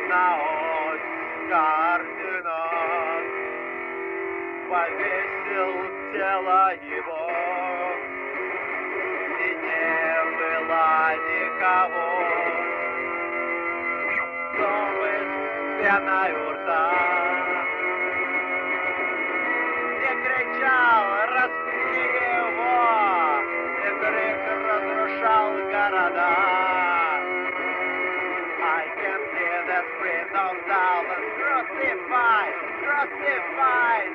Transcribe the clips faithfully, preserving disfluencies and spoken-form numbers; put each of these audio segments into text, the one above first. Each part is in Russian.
на ось координат, повесил тело его, и не было никого, чтобы с пеной у рта не кричал «Распни его!» и крик разрушал города. I can see the screams of thousands crucified, crucified.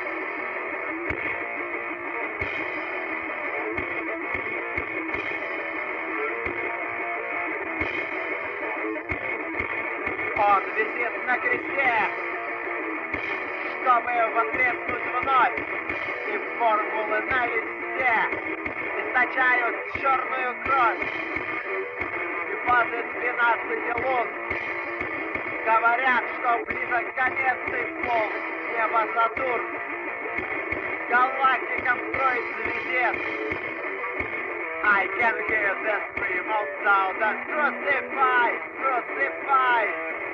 Он висит на кресте, чтобы воскреснуть вновь, и формулы на листе источают черную кровь. И фазы двенадцати лун говорят, что близок конец их волн. Небо Сатурн галактикам строит звездец. I can hear the scream of thousands crucified, crucified.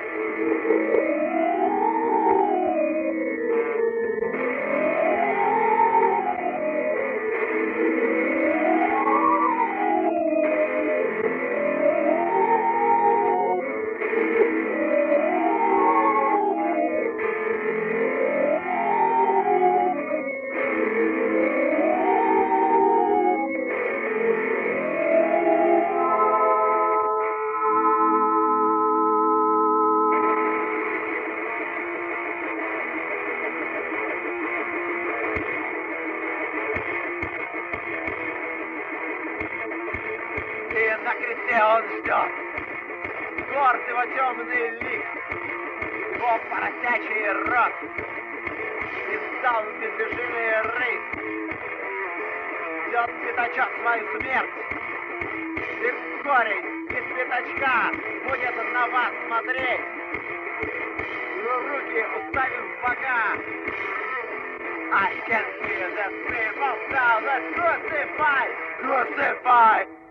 На кресте он ждет, горд его темный лик, его поросячий рот, издал медвежиный рык. Ждет пятачок свою смерть, и корень из пятачка будет на вас смотреть, руки уставив в бока. I can hear the scream of thousands crucified, crucified.